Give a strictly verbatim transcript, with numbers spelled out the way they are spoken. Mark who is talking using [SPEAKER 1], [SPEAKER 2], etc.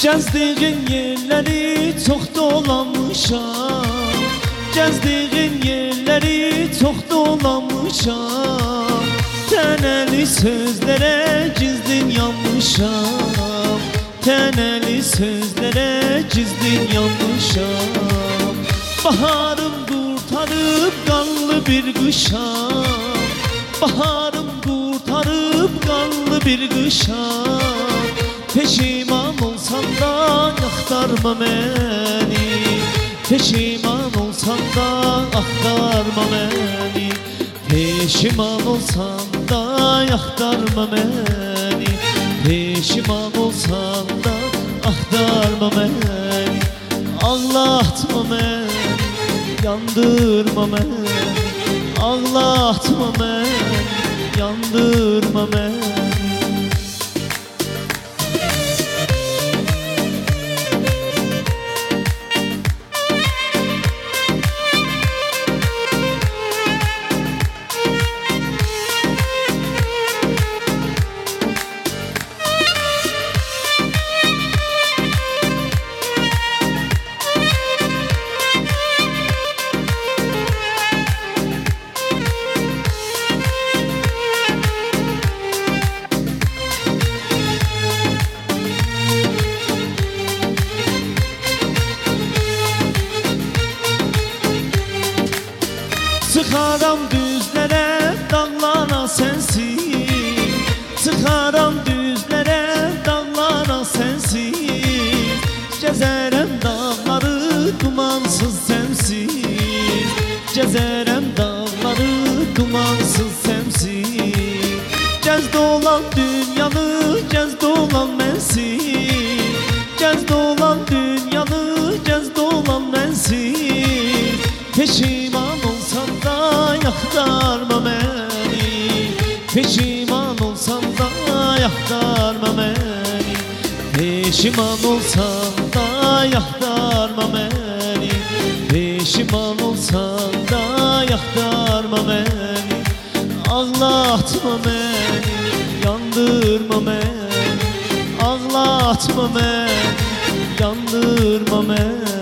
[SPEAKER 1] Gəzdiğin yerləri çox dolanmışam, Gəzdiğin yerləri çox dolanmışam. Tənəli sözlərə gizlin yanmışam, Tənəli sözlərə gizlin yanmışam. Baharım qurtarıb qanlı bir qışam, Baharım qurtarıb qanlı bir qışam. Peşiman olsan da axtarma məni, Peşiman olsan da axtarma məni, Peşiman olsan da axtarma məni, Peşiman olsan da axtarma məni. Ağlatma məni, yandırma məni, Ağlatma məni, yandırma məni. Çıxaram düzlərə, dağlara sənsiz, Çıxaram düzlərə, dağlara sənsiz. Gəzərəm dağları dumansız səmsiz, Gəzərəm dağları dumansız səmsiz. Gəz dolan dünyanı, gəz dolan mənsiz, Gəz dolan dünyanı, gəz dolan mənsiz. Peşiman olsan da yaxtarma məni, Peşiman olsan da yaxtarma məni, Peşiman olsan da yaxtarma məni, Peşiman olsan da yaxtarma məni. Ağlatma məni, yandırma məni, Ağlatma məni, yandırma məni.